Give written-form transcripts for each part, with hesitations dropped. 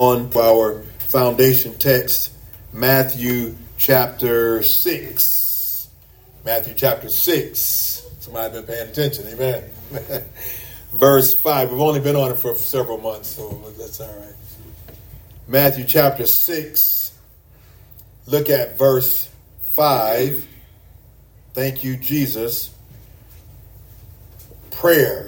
On our foundation text, Matthew chapter 6. Matthew chapter 6. Somebody been paying attention, amen. Verse 5. We've only been on it for several months, so that's all right. Matthew chapter 6. Look at verse 5. Thank you, Jesus. Prayer.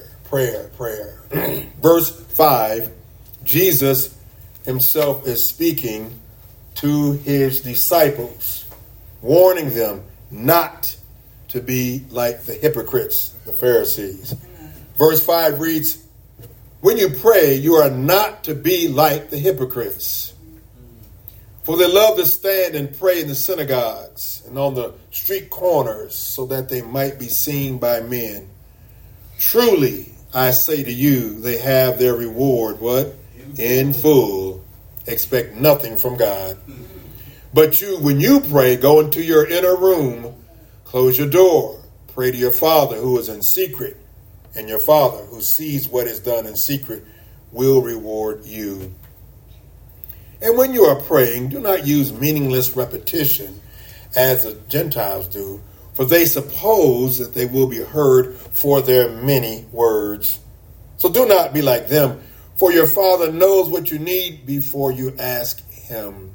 Verse 5. Jesus himself is speaking to his disciples, warning them not to be like the hypocrites, the Pharisees. Verse 5 reads, when you pray, you are not to be like the hypocrites, for they love to stand and pray in the synagogues and on the street corners so that they might be seen by men. Truly, I say to you, they have their reward, what? In full. Expect nothing from God. But you, when you pray, go into your inner room, close your door, pray to your Father who is in secret, and your Father who sees what is done in secret will reward you. And when you are praying, do not use meaningless repetition as the Gentiles do, for they suppose that they will be heard for their many words. So do not be like them, for your Father knows what you need before you ask him.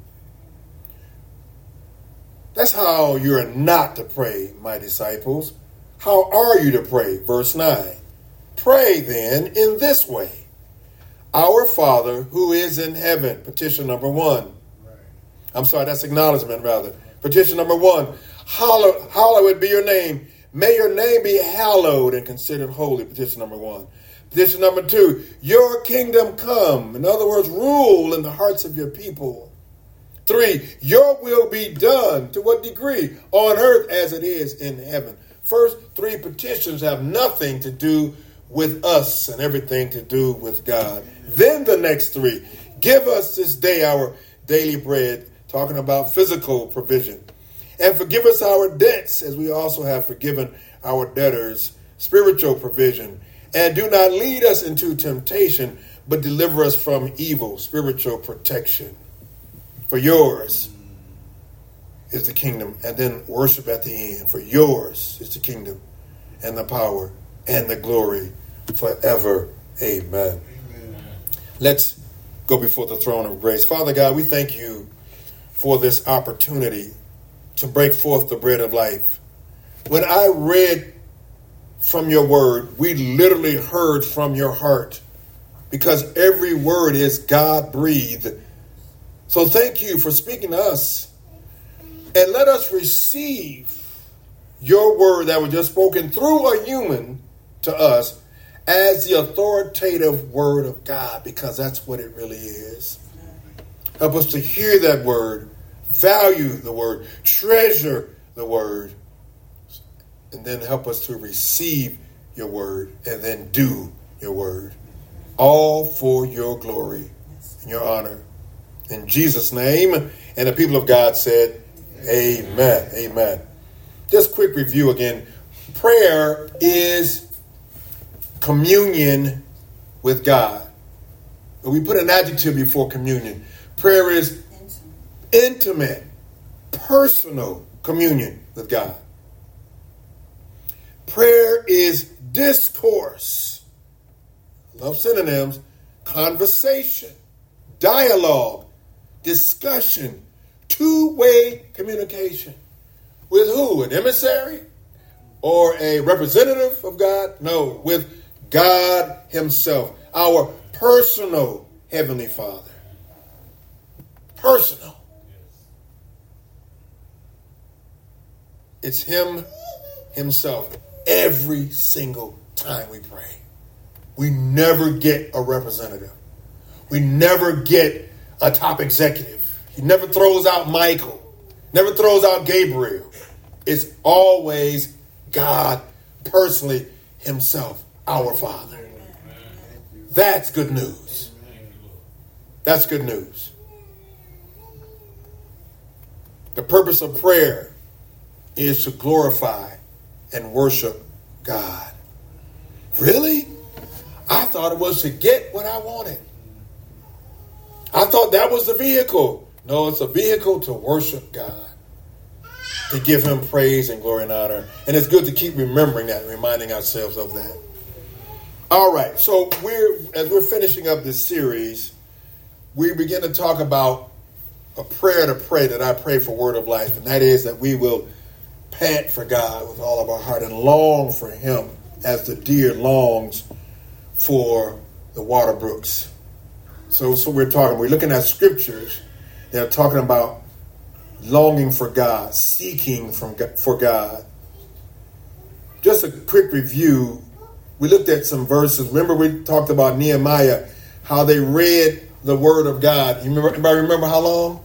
That's how you're not to pray, my disciples. How are you to pray? Verse 9. Pray then in this way. Our Father who is in heaven. Petition number 1. That's acknowledgement rather. Petition number 1. Hallowed be your name. May your name be hallowed and considered holy. Petition number 1. Petition number 2, your kingdom come. In other words, rule in the hearts of your people. 3, your will be done. To what degree? On earth as it is in heaven. First 3 petitions have nothing to do with us and everything to do with God. Then the next 3, give us this day our daily bread, talking about physical provision. And forgive us our debts as we also have forgiven our debtors, spiritual provision. And do not lead us into temptation, but deliver us from evil, spiritual protection. For yours is the kingdom. And then worship at the end. For yours is the kingdom and the power and the glory forever. Amen. Let's go before the throne of grace. Father God, we thank you for this opportunity to break forth the bread of life. When I read from your word, we literally heard from your heart, because every word is God-breathed. So thank you for speaking to us, and let us receive your word that was just spoken through a human to us as the authoritative word of God, because that's what it really is. Help us to hear that word, value the word, treasure the word, and then help us to receive your word and then do your word. All for your glory and your honor. In Jesus' name. And the people of God said, amen. Amen. Just quick review again. Prayer is communion with God. We put an adjective before communion. Prayer is intimate, personal communion with God. Prayer is discourse. Love synonyms. Conversation, dialogue, discussion, two-way communication. With who? An emissary or a representative of God? No, with God himself, our personal Heavenly Father. Personal. It's him himself. Every single time we pray, we never get a representative. We never get a top executive. He never throws out Michael, never throws out Gabriel. It's always God personally himself, our Father. That's good news. That's good news. The purpose of prayer is to glorify and worship God. Really? I thought it was to get what I wanted. I thought that was the vehicle. No, it's a vehicle to worship God, to give him praise and glory and honor. And it's good to keep remembering that, reminding ourselves of that. All right, so as we're finishing up this series, we begin to talk about a prayer to pray that I pray for Word of Life, and that is that we will pant for God with all of our heart and long for him as the deer longs for the water brooks. So we're looking at scriptures that are talking about longing for God, seeking for God. Just a quick review. We looked at some verses. Remember we talked about Nehemiah, how they read the word of God. Anybody remember how long?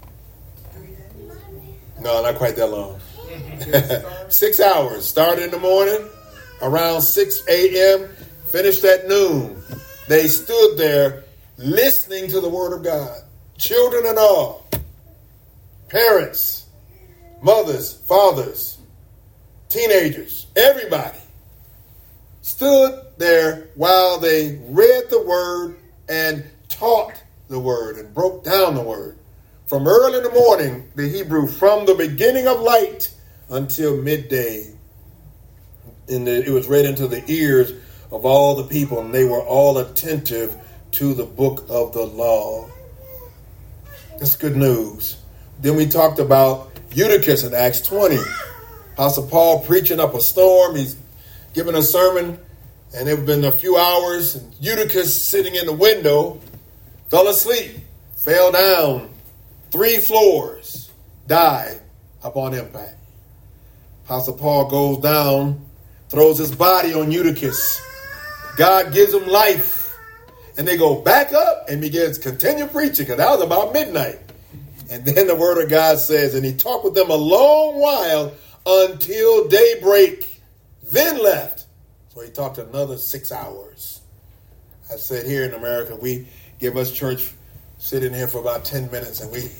No, not quite that long. 6 hours. Started in the morning around 6 a.m., finished at noon. They stood there listening to the word of God. Children and all. Parents, mothers, fathers, teenagers, everybody stood there while they read the word and taught the word and broke down the word. From early in the morning, the Hebrew, from the beginning of light until midday. It was read into the ears of all the people, and they were all attentive to the book of the law. That's good news. Then we talked about Eutychus in Acts 20. Apostle Paul preaching up a storm. He's giving a sermon, and it had been a few hours, and Eutychus sitting in the window fell asleep, fell down 3 floors, died upon impact. Apostle Paul goes down, throws his body on Eutychus. God gives him life, and they go back up and begins to continue preaching, because that was about midnight. And then the word of God says, and he talked with them a long while until daybreak, then left. So he talked another 6 hours. I said here in America, we give us church, sit in here for about 10 minutes, and we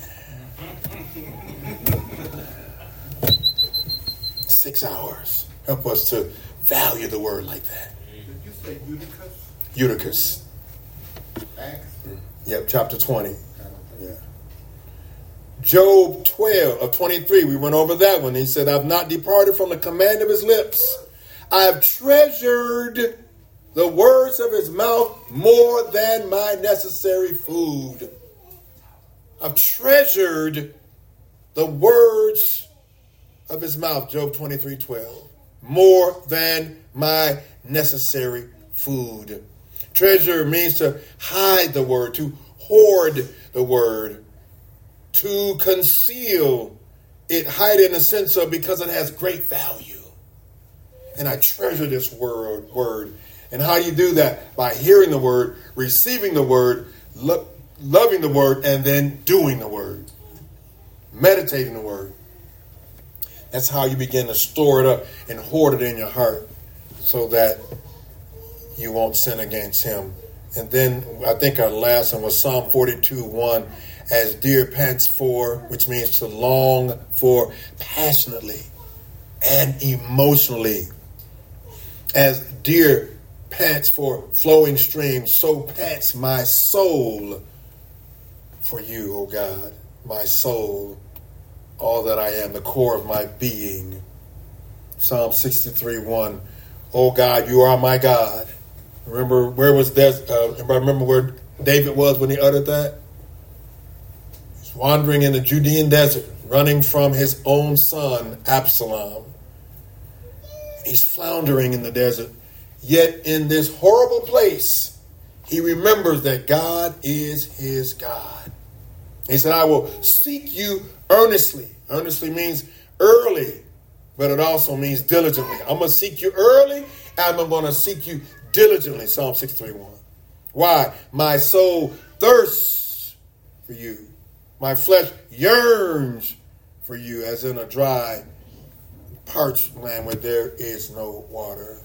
6 hours. Help us to value the word like that. Did you say Eutychus? Eutychus. Acts? Yep, chapter 20. Yeah. Job 12:23. We went over that one. He said, I've not departed from the command of his lips. I have treasured the words of his mouth more than my necessary food. I've treasured the words of his mouth. Job 23:12. More than my necessary food. Treasure means to hide the word, to hoard the word, to conceal it, hide it in the sense of because it has great value. And I treasure this word. And how do you do that? By hearing the word, receiving the word, loving the word, and then doing the word. Meditating the word. That's how you begin to store it up and hoard it in your heart so that you won't sin against him. And then I think our last one was Psalm 42:1. As deer pants for, which means to long for passionately and emotionally. As deer pants for flowing streams, so pants my soul for you, O God. My soul, all that I am, the core of my being. Psalm 63:1. O God, you are my God. Remember remember where David was when he uttered that? He's wandering in the Judean desert, running from his own son, Absalom. He's floundering in the desert. Yet in this horrible place, he remembers that God is his God. He said, I will seek you earnestly. Earnestly means early, but it also means diligently. I'm going to seek you early, and I'm going to seek you diligently. Psalm 63:1. Why? My soul thirsts for you. My flesh yearns for you as in a dry, parched land where there is no water.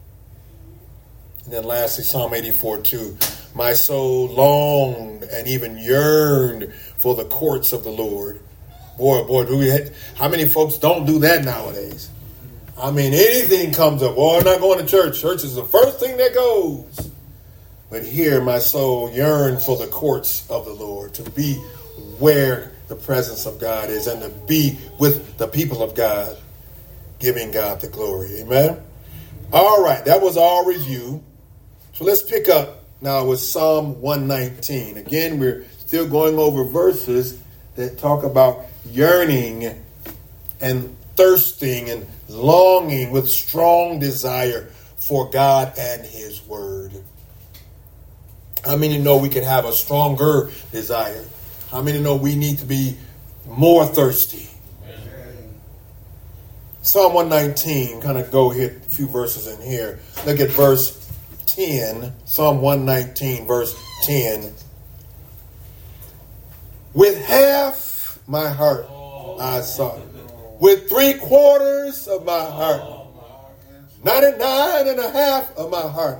And then lastly, Psalm 84:2. My soul longed and even yearned for the courts of the Lord. Boy, how many folks don't do that nowadays? I mean, anything comes up. Oh, I'm not going to church. Church is the first thing that goes. But here my soul yearns for the courts of the Lord, to be where the presence of God is and to be with the people of God, giving God the glory. Amen. All right, that was our review. So let's pick up now with Psalm 119. Again, we're still going over verses that talk about yearning and thirsting and longing with strong desire for God and his word. How many know we can have a stronger desire? How many know we need to be more thirsty? Psalm 119, kind of go hit a few verses in here. Look at verse 10, Psalm 119, verse 10. With half my heart I sought, with 3/4 of my heart, 99.5 of my heart.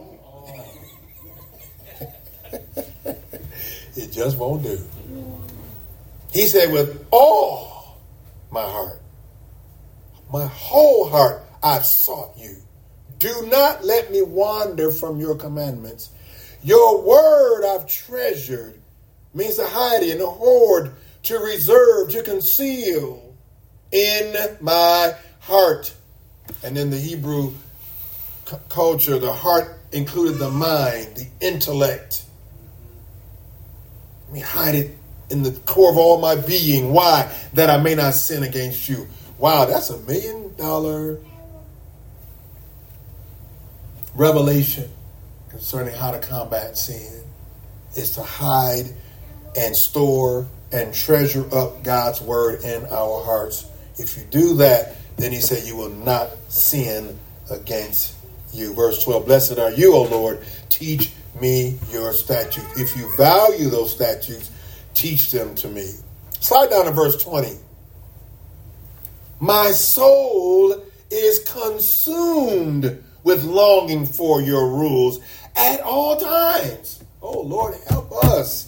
It just won't do. He said, with all my heart, my whole heart, I've sought you. Do not let me wander from your commandments. Your word I've treasured, means to hide in, to hoard, to reserve, to conceal in my heart. And in the Hebrew culture, the heart included the mind, the intellect. Let me hide it in the core of all my being. Why? That I may not sin against you. Wow, that's $1 million revelation concerning how to combat sin. Is to hide and store and treasure up God's word in our hearts. If you do that, then he said you will not sin against you. Verse 12, blessed are you, O Lord, teach me your statutes. If you value those statutes, teach them to me. Slide down to verse 20. My soul is consumed with longing for your rules at all times. Oh, Lord, help us.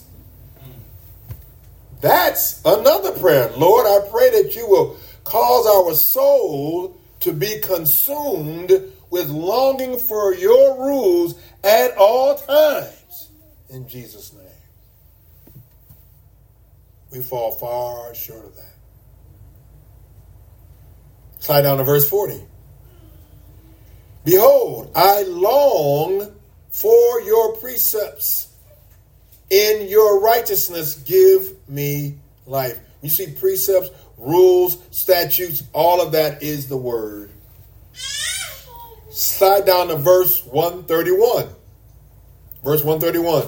That's another prayer. Lord, I pray that you will cause our soul to be consumed with longing for your rules at all times. In Jesus' name. We fall far short of that. Slide down to verse 40. Behold, I long for your precepts. In your righteousness, give me life. You see, precepts, rules, statutes, all of that is the word. Slide down to verse 131. Verse 131.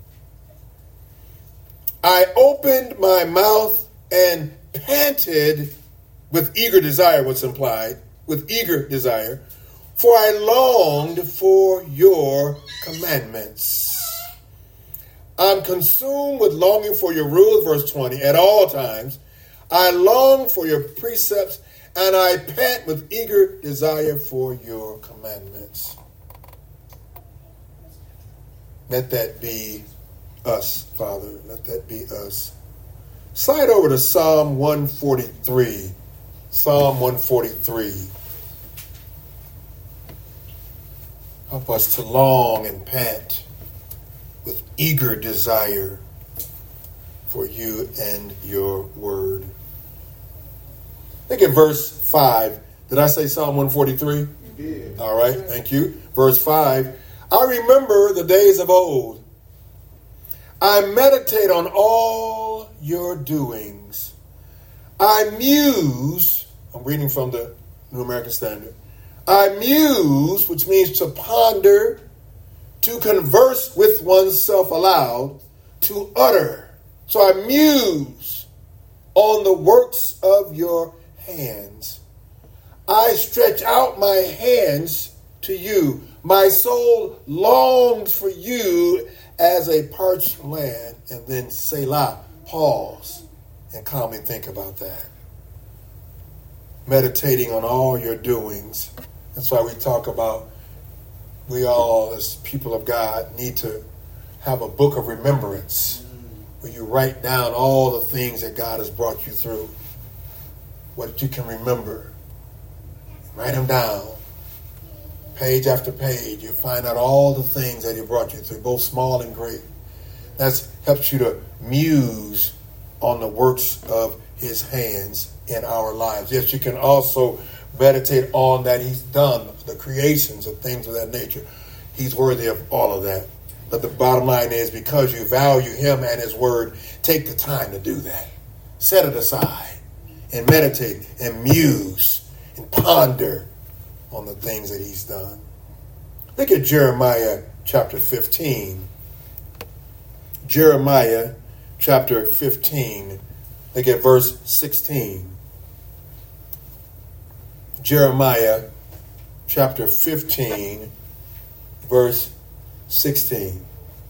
I opened my mouth and panted with eager desire, what's implied, with eager desire, for I longed for your commandments. I'm consumed with longing for your rules, verse 20, at all times. I long for your precepts, and I pant with eager desire for your commandments. Let that be us, Father. Let that be us. Slide over to Psalm 143. Psalm 143. Help us to long and pant with eager desire for you and your word. Look at verse 5. Did I say Psalm 143? You did. All right, thank you. Verse 5. I remember the days of old. I meditate on all your doings. I muse. I'm reading from the New American Standard. I muse, which means to ponder, to converse with oneself aloud, to utter. So I muse on the works of your hands. I stretch out my hands to you. My soul longs for you as a parched land. And then Selah, pause and calmly think about that. Meditating on all your doings. That's why we talk about we all, as people of God, need to have a book of remembrance where you write down all the things that God has brought you through, what you can remember. Write them down. Page after page, you find out all the things that he brought you through, both small and great. That helps you to muse on the works of his hands in our lives. Yes, you can also meditate on that he's done, the creations and things of that nature. He's worthy of all of that. But the bottom line is, because you value him and his word, take the time to do that. Set it aside and meditate and muse and ponder on the things that he's done. Look at Jeremiah chapter 15. Jeremiah chapter 15. Look at verse 16. Jeremiah chapter 15, verse 16.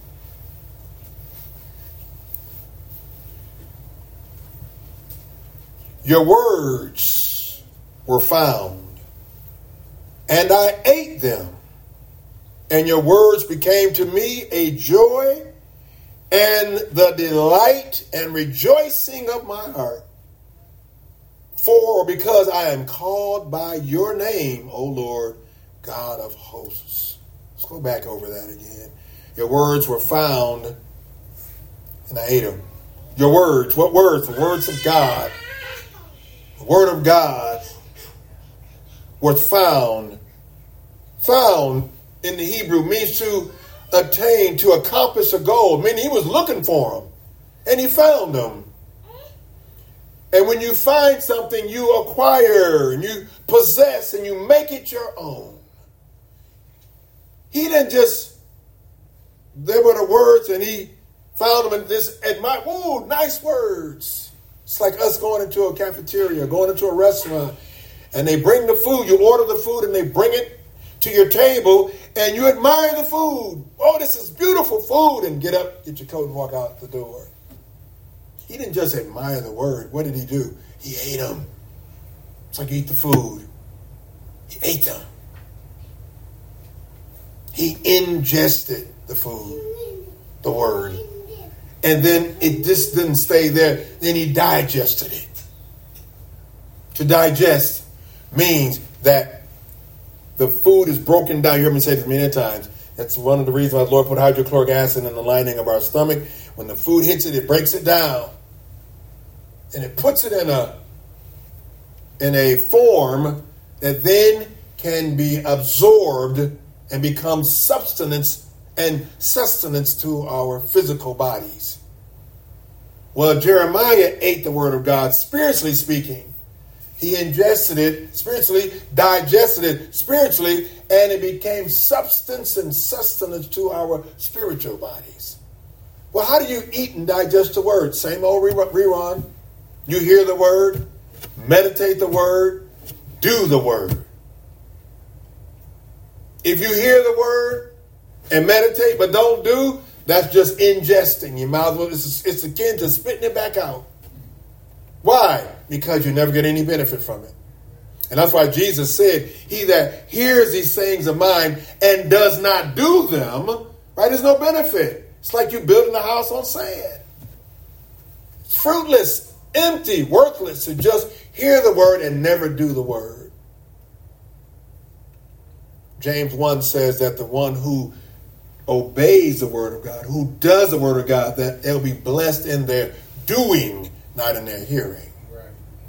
Your words were found, and I ate them, and your words became to me a joy and the delight and rejoicing of my heart. For because I am called by your name, O Lord, God of hosts. Let's go back over that again. Your words were found, and I ate them. Your words, what words? The words of God. The word of God was found. Found in the Hebrew means to attain, to accomplish a goal. Meaning he was looking for them, and he found them. And when you find something, you acquire and you possess and you make it your own. He didn't just, there were the words and he found them and just admired, ooh, nice words. It's like us going into a cafeteria, going into a restaurant, and they bring the food, you order the food and they bring it to your table and you admire the food. Oh, this is beautiful food, and get up, get your coat and walk out the door. He didn't just admire the word. What did he do? He ate them. It's like you eat the food. He ate them. He ingested the food, the word. And then it just didn't stay there. Then he digested it. To digest means that the food is broken down. You heard me say this many times. That's one of the reasons why the Lord put hydrochloric acid in the lining of our stomach. When the food hits it, it breaks it down. And it puts it in a form that then can be absorbed and become sustenance to our physical bodies. Well, Jeremiah ate the word of God, spiritually speaking. He ingested it spiritually, digested it spiritually, and it became substance and sustenance to our spiritual bodies. Well, how do you eat and digest the word? Same old rerun. You hear the word, meditate the word, do the word. If you hear the word and meditate but don't do, that's just ingesting. You might as well, it's akin to spitting it back out. Why? Because you never get any benefit from it. And that's why Jesus said, he that hears these sayings of mine and does not do them, right, there's no benefit. It's like you building a house on sand. It's fruitless, empty, worthless to just hear the word and never do the word. James 1 says that the one who obeys the word of God, who does the word of God, that they'll be blessed in their doing, not in their hearing. Right.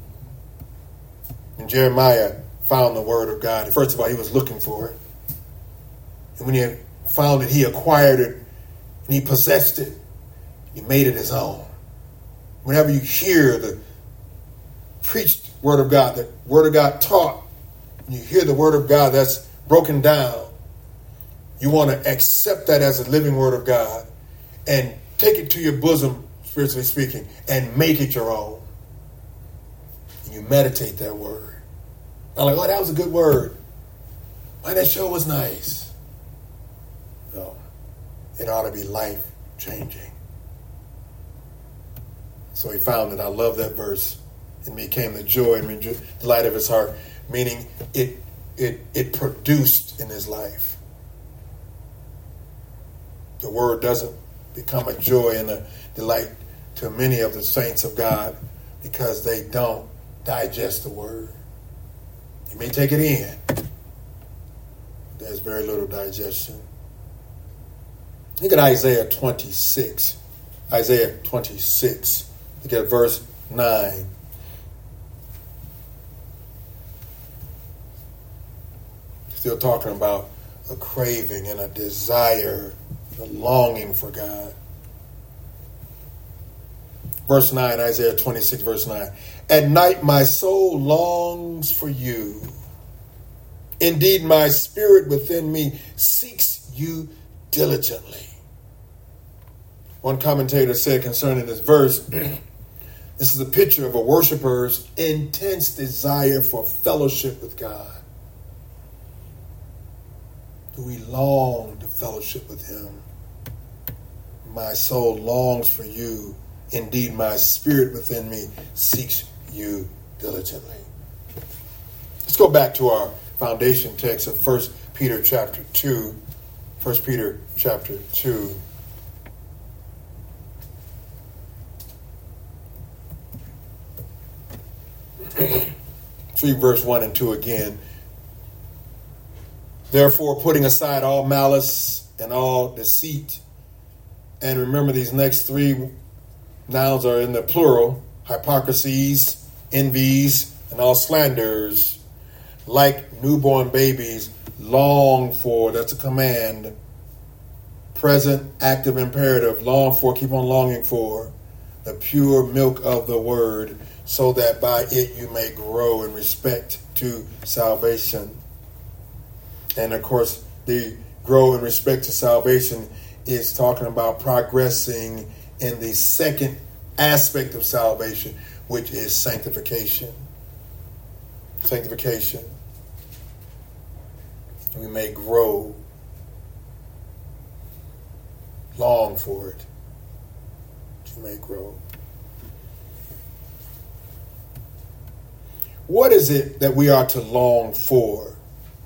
And Jeremiah found the word of God. First of all, he was looking for it. And when he found it, he acquired it and he possessed it. He made it his own. Whenever you hear the preached word of God, the word of God taught, and you hear the word of God that's broken down, you want to accept that as a living word of God and take it to your bosom, spiritually speaking, and make it your own. And you meditate that word. I'm like, oh, that was a good word. Why, that show was nice. No, it ought to be life-changing. So he found it. I love that verse. It became the joy and delight of his heart, meaning it produced in his life. The word doesn't become a joy and a delight to many of the saints of God because they don't digest the word. You may take it in. there's very little digestion. Look at Isaiah 26. Isaiah 26. Look at verse 9. Still talking about a craving and a desire, a longing for God. Verse 9, Isaiah 26, verse 9. At night my soul longs for you. Indeed, my spirit within me seeks you diligently. One commentator said concerning this verse, this is a picture of a worshiper's intense desire for fellowship with God. Do we long to fellowship with him? My soul longs for you. Indeed, my spirit within me seeks you diligently. Let's go back to our foundation text of 1 Peter chapter 2. 1 Peter chapter 2. Read verse 1 and 2 again. Therefore, putting aside all malice and all deceit, and remember these next three nouns are in the plural: hypocrisies, envies, and all slanders. Like newborn babies, long for, that's a command, present, active, imperative, long for, keep on longing for, the pure milk of the word, so that by it you may grow in respect to salvation. And of course, the grow in respect to salvation is talking about progressing in the second aspect of salvation, which is sanctification. Sanctification. We may grow, long for it. You may grow. What is it that we are to long for?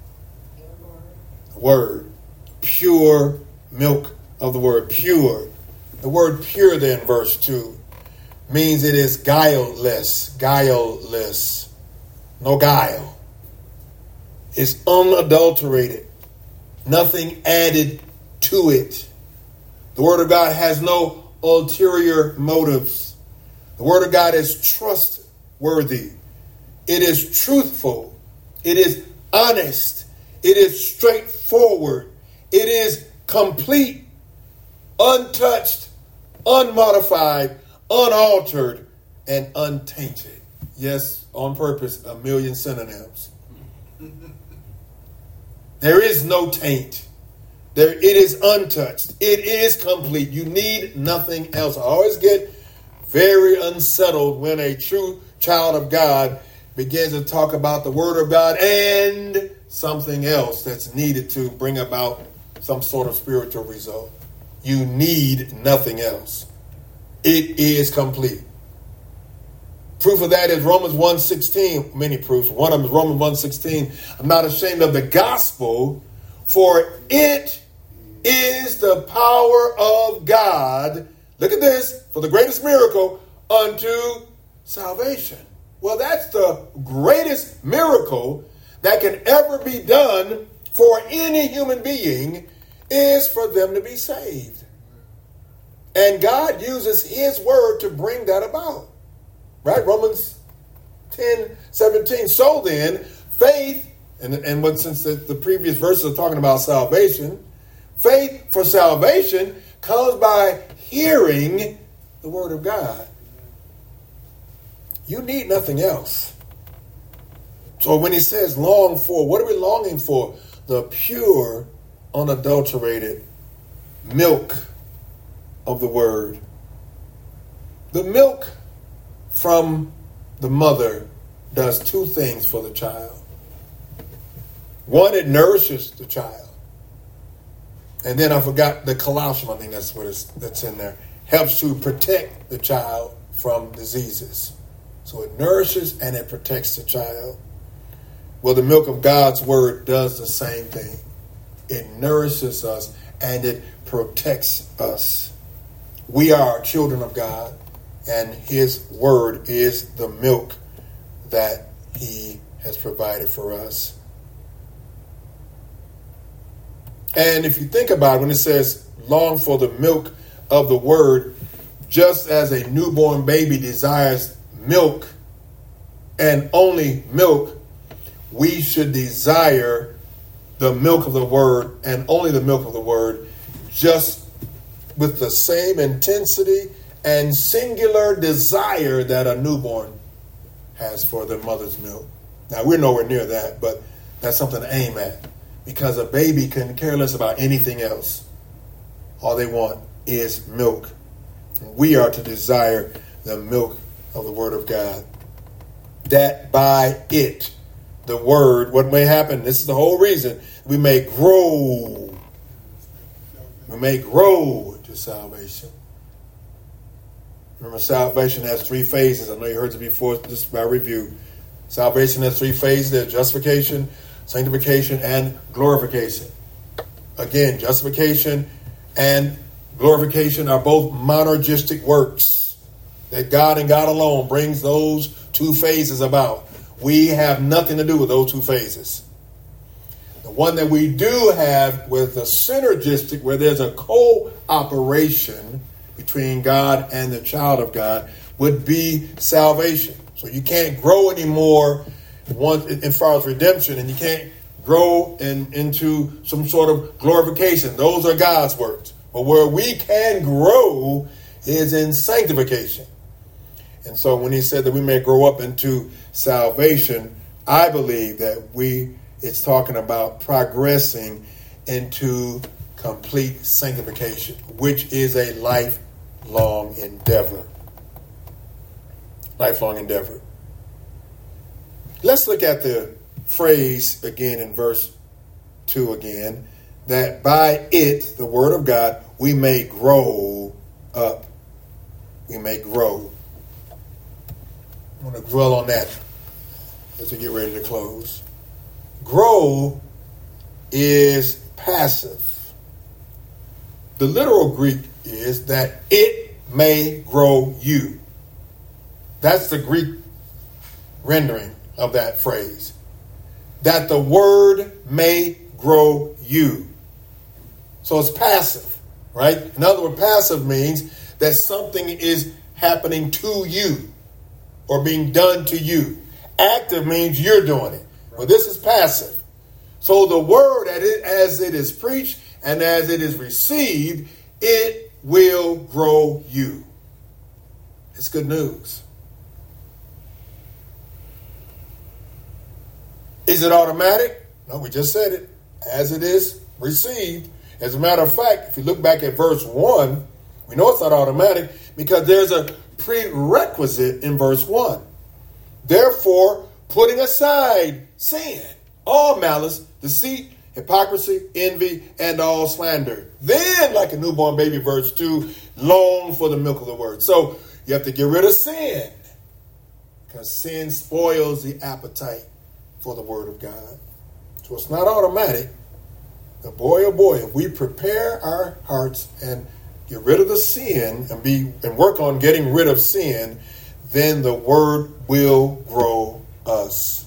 The word. Pure milk of the word. Pure. The word pure then, verse 2, means it is guileless. Guileless. No guile. It's unadulterated. Nothing added to it. The word of God has no ulterior motives. The word of God is trustworthy. It is truthful. It is honest. It is straightforward. It is complete, untouched, unmodified, unaltered, and untainted. Yes, on purpose, a million synonyms. There is no taint. It is untouched. It is complete. You need nothing else. I always get very unsettled when a true child of God begins to talk about the Word of God and something else that's needed to bring about some sort of spiritual result. You need nothing else. It is complete. Proof of that is Romans 1:16. Many proofs. One of them is Romans 1:16. I'm not ashamed of the gospel, for it is the power of God. Look at this. For the greatest miracle unto salvation. Well, that's the greatest miracle that can ever be done for any human being, is for them to be saved. And God uses his word to bring that about. Right? Romans 10:17. So then, faith, and what, since the previous verses are talking about salvation, faith for salvation comes by hearing the word of God. You need nothing else. So when he says long for, what are we longing for? The pure, unadulterated milk of the word. The milk from the mother does two things for the child. One, it nourishes the child. And then I forgot the colostrum, I think that's in there. Helps to protect the child from diseases. So it nourishes and it protects the child. Well, the milk of God's word does the same thing. It nourishes us and it protects us. We are children of God, and his word is the milk that he has provided for us. And if you think about it, when it says long for the milk of the word, just as a newborn baby desires milk and only milk, we should desire the milk of the word and only the milk of the word, just with the same intensity and singular desire that a newborn has for their mother's milk. Now, we're nowhere near that, but that's something to aim at, because a baby can care less about anything else. All they want is milk. We are to desire the milk of the Word of God, that by it, the Word, what may happen, this is the whole reason, we may grow. We may grow to salvation. Remember, salvation has three phases. I know you heard it before, just by review. Salvation has three phases. There's justification, sanctification, and glorification. Again, justification and glorification are both monergistic works that God and God alone brings those two phases about. We have nothing to do with those two phases. The one that we do have with the synergistic, where there's a cooperation between God and the child of God, would be salvation. So you can't grow anymore as far as redemption, and you can't grow into some sort of glorification. Those are God's works. But where we can grow is in sanctification. And so when he said that we may grow up into salvation, I believe that it's talking about progressing into complete sanctification, which is a lifelong endeavor. Lifelong endeavor. Let's look at the phrase again in verse 2 again, that by it, the word of God, we may grow up. We may grow. I want to dwell on that as we get ready to close. Grow is passive. The literal Greek is that it may grow you. That's the Greek rendering of that phrase. That the word may grow you. So it's passive, right? In other words, passive means that something is happening to you or being done to you. Active means you're doing it. Well, this is passive. So the word, as it is preached and as it is received, it will grow you. It's good news. Is it automatic? No, we just said it. As it is received. As a matter of fact, if you look back at verse 1, we know it's not automatic because there's a prerequisite in verse 1. Therefore, putting aside sin, all malice, deceit, hypocrisy, envy, and all slander. Then, like a newborn baby, verse 2, long for the milk of the word. So you have to get rid of sin, because sin spoils the appetite for the word of God. So it's not automatic. But boy, oh boy, if we prepare our hearts and get rid of the sin and work on getting rid of sin, then the word will grow us.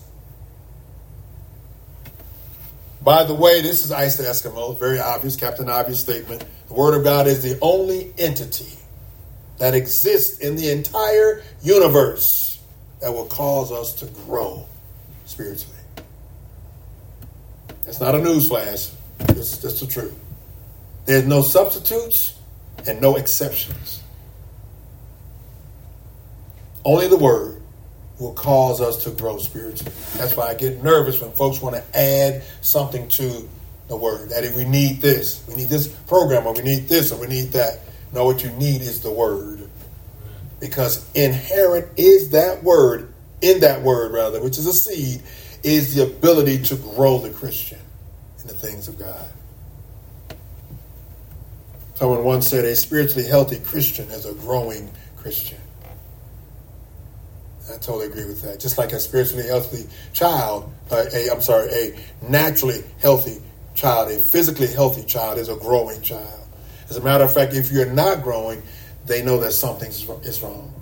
By the way, this is Ice the Eskimo. Very obvious, Captain Obvious statement. The Word of God is the only entity that exists in the entire universe that will cause us to grow spiritually. That's not a newsflash. It's the truth. There's no substitutes and no exceptions. Only the Word will cause us to grow spiritually. That's why I get nervous when folks want to add something to the word. That if we need this program, or we need this, or we need that. No, what you need is the word. Because inherent is that word, in that word rather, which is a seed, is the ability to grow the Christian in the things of God. Someone once said a spiritually healthy Christian is a growing Christian. I totally agree with that. Just like a spiritually healthy child, a naturally healthy child, a physically healthy child is a growing child. As a matter of fact, if you're not growing, they know that something is wrong.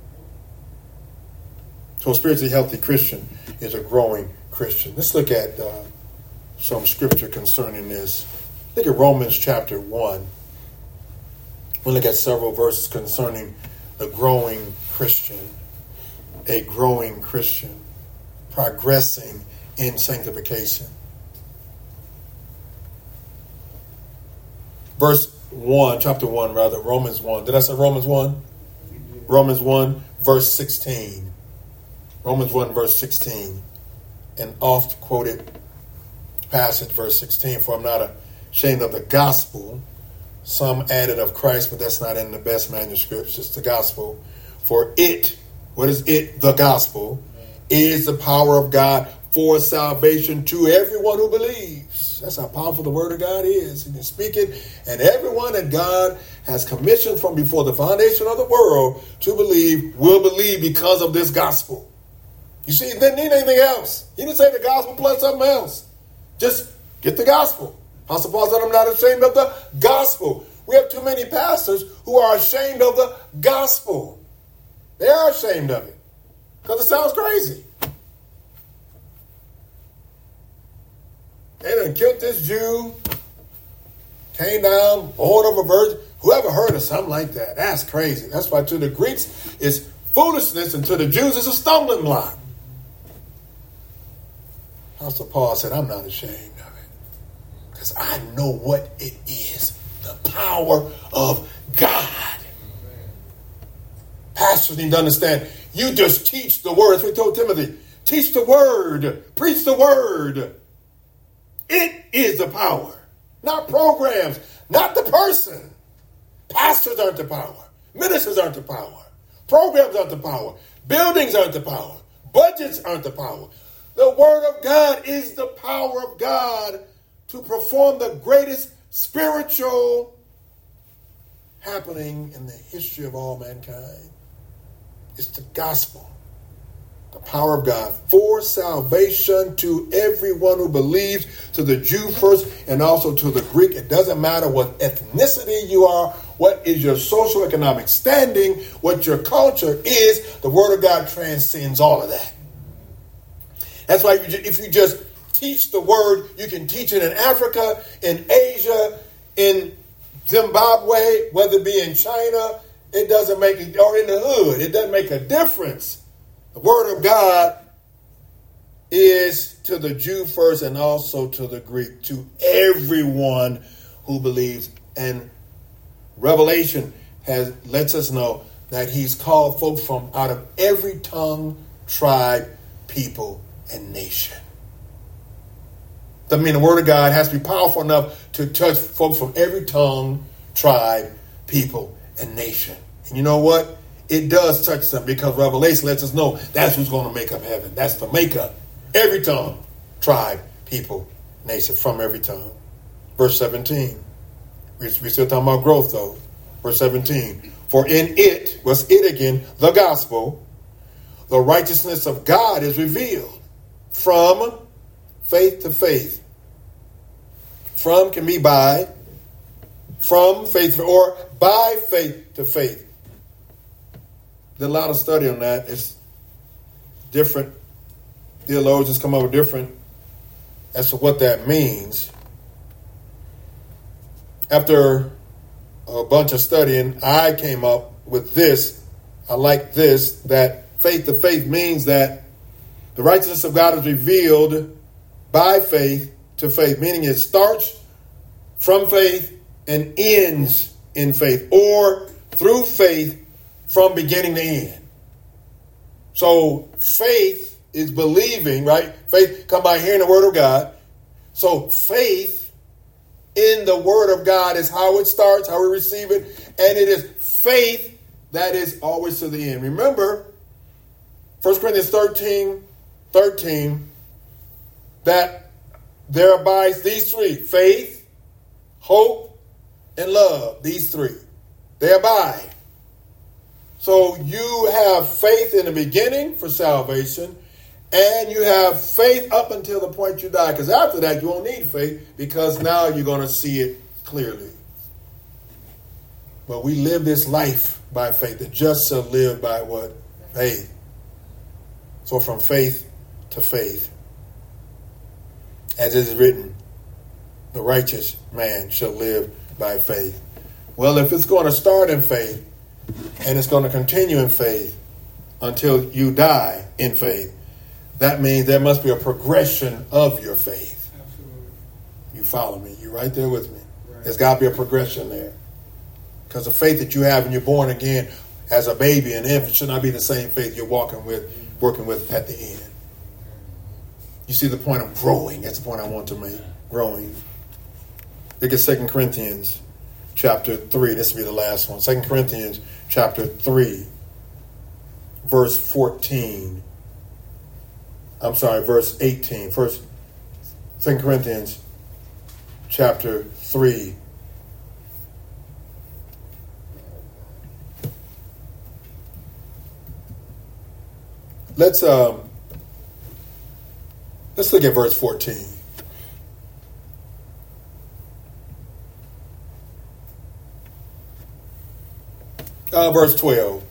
So a spiritually healthy Christian is a growing Christian. Let's look at some scripture concerning this. Look at Romans chapter 1. We'll look at several verses concerning the growing Christian, a growing Christian, progressing in sanctification. Verse 1, chapter 1 rather, Romans 1. Did I say Romans 1? Romans 1, verse 16. Romans 1, verse 16. An oft quoted passage, verse 16. For I'm not ashamed of the gospel. Some added of Christ, but that's not in the best manuscripts. It's the gospel. For it, what is it? The gospel is the power of God for salvation to everyone who believes. That's how powerful the word of God is. He can speak it, and everyone that God has commissioned from before the foundation of the world to believe will believe because of this gospel. You see, he didn't need anything else. He didn't say the gospel plus something else. Just get the gospel. Apostle Paul said, I'm not ashamed of the gospel. We have too many pastors who are ashamed of the gospel. They are ashamed of it because it sounds crazy. They done killed this Jew, came down, born of a virgin. Whoever heard of something like that? That's crazy. That's why to the Greeks it's foolishness and to the Jews it's a stumbling block. Apostle Paul said, I'm not ashamed of it because I know what it is, the power of God. Pastors need to understand, you just teach the word. That's what he told Timothy. Teach the word. Preach the word. It is the power, not programs, not the person. Pastors aren't the power. Ministers aren't the power. Programs aren't the power. Buildings aren't the power. Budgets aren't the power. The word of God is the power of God to perform the greatest spiritual happening in the history of all mankind. It's the gospel. The power of God for salvation to everyone who believes, to the Jew first and also to the Greek. It doesn't matter what ethnicity you are, what is your socioeconomic standing, what your culture is. The Word of God transcends all of that. That's why if you just teach the Word, you can teach it in Africa, in Asia, in Zimbabwe, whether it be in China, it doesn't make it, or in the hood, it doesn't make a difference. The word of God is to the Jew first and also to the Greek, to everyone who believes. And Revelation lets us know that he's called folks from out of every tongue, tribe, people, and nation. Doesn't mean the word of God has to be powerful enough to touch folks from every tongue, tribe, people, and nation. And you know what? It does touch them because Revelation lets us know that's who's going to make up heaven. That's the makeup. Every tongue, tribe, people, nation, from every tongue. Verse 17. We're still talking about growth though. Verse 17. For in it, what's it again? The gospel, the righteousness of God is revealed from faith to faith. From can be by, from faith, or by faith to faith. There's a lot of study on that. It's different. Theologians come up with different as to what that means. After a bunch of studying, I came up with this. I like this, that faith to faith means that the righteousness of God is revealed by faith to faith, meaning it starts from faith and ends in faith, or through faith from beginning to end. So faith is believing, right? Faith come by hearing the word of God. So faith in the word of God is how it starts, how we receive it. And it is faith that is always to the end. Remember, 1 Corinthians 13, that there abides these three: faith, hope, and love. These three. They abide. So you have faith in the beginning for salvation, and you have faith up until the point you die. Because after that, you won't need faith, because now you're going to see it clearly. But we live this life by faith. The just shall live by what? Faith. So from faith to faith. As it is written, the righteous man shall live by faith. Well, if it's going to start in faith and it's going to continue in faith until you die in faith, that means there must be a progression of your faith. Absolutely. You follow me? You're right there with me. Right. There's got to be a progression there. Because the faith that you have when you're born again as a baby and infant should not be the same faith you're working with at the end. You see the point of growing. That's the point I want to make. Growing. Look at 2 Corinthians chapter 3. This will be the last one. 2 Corinthians chapter 3, verse 14. I'm sorry, verse 18. First, 2 Corinthians chapter 3. Let's look at verse 14. Verse 12.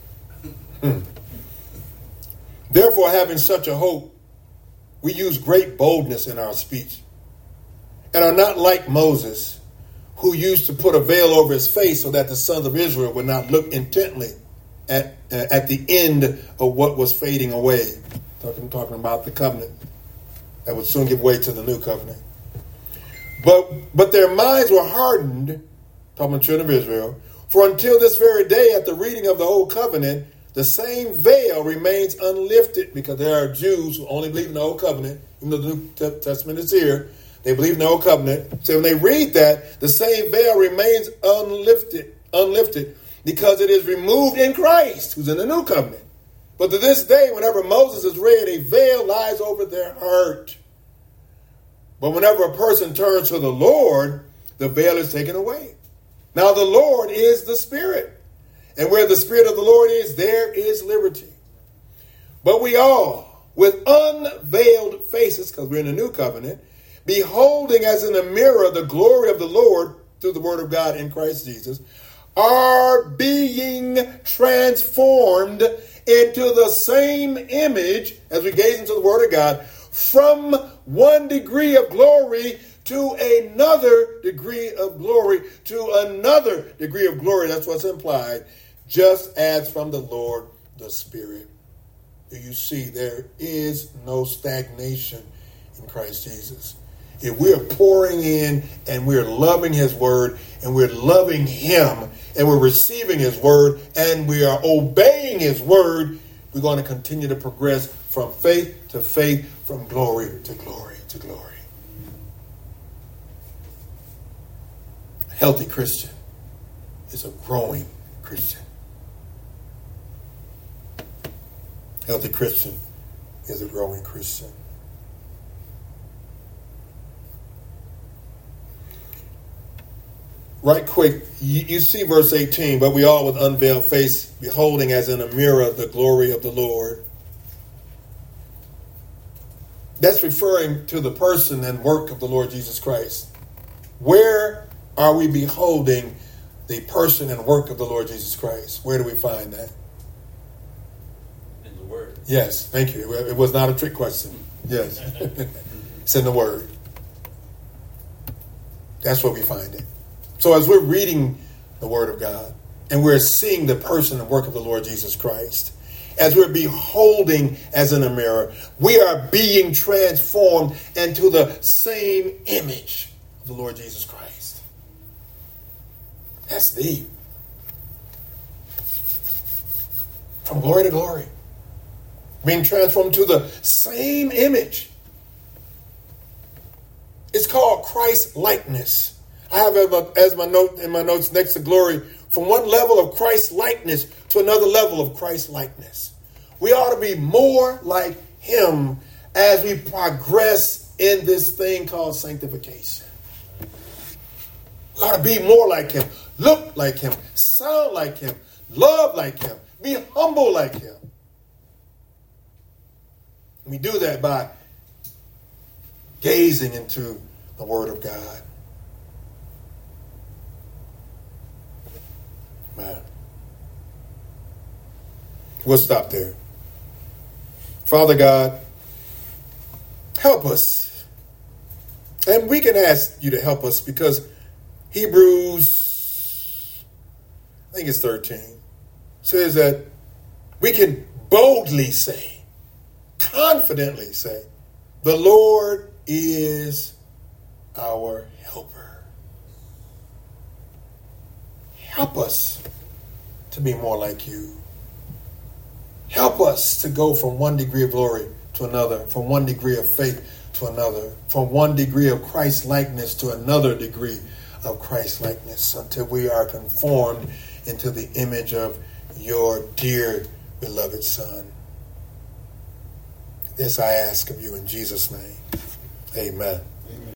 Therefore, having such a hope, we use great boldness in our speech, and are not like Moses, who used to put a veil over his face so that the sons of Israel would not look intently at the end of what was fading away. Talking about the covenant that would soon give way to the new covenant. But their minds were hardened, talking about the children of Israel, for until this very day at the reading of the old covenant, the same veil remains unlifted, because there are Jews who only believe in the old covenant, even though the New Testament is here. They believe in the old covenant. So when they read that, the same veil remains unlifted because it is removed in Christ, who's in the new covenant. But to this day, whenever Moses is read, a veil lies over their heart. But whenever a person turns to the Lord, the veil is taken away. Now the Lord is the Spirit. And where the Spirit of the Lord is, there is liberty. But we all, with unveiled faces, because we're in the new covenant, beholding as in a mirror the glory of the Lord through the word of God in Christ Jesus, are being transformed into the same image as we gaze into the word of God, from one degree of glory to another degree of glory, to another degree of glory. That's what's implied. Just as from the Lord the Spirit. You see, there is no stagnation in Christ Jesus. If we're pouring in and we're loving his word and we're loving him and we're receiving his word and we are obeying his word, we're going to continue to progress from faith to faith, from glory to glory to glory. A healthy Christian is a growing Christian. Healthy Christian is a growing Christian. Right quick, you see verse 18, but we all with unveiled face, beholding as in a mirror the glory of the Lord. That's referring to the person and work of the Lord Jesus Christ. Where are we beholding the person and work of the Lord Jesus Christ? Where do we find that? In the Word. Yes, thank you. It was not a trick question. Yes. It's in the Word. That's where we find it. So as we're reading the Word of God and we're seeing the person and work of the Lord Jesus Christ, as we're beholding as in a mirror, we are being transformed into the same image of the Lord Jesus Christ. That's deep. From glory to glory. Being transformed to the same image. It's called Christ likeness. I have as my note in my notes next to glory, from one level of Christ likeness to another level of Christ likeness. We ought to be more like him as we progress in this thing called sanctification. We ought to be more like him, look like him, sound like him, love like him, be humble like him. We do that by gazing into the Word of God. Man. We'll stop there. Father God, help us And we can ask you to help us because Hebrews, I think it's 13, says that we can boldly say, confidently say, the Lord is our helper. Help us to be more like you. Help us to go from one degree of glory to another, from one degree of faith to another, from one degree of Christ-likeness to another degree of Christ-likeness, until we are conformed into the image of your dear beloved Son. This I ask of you in Jesus' name. Amen.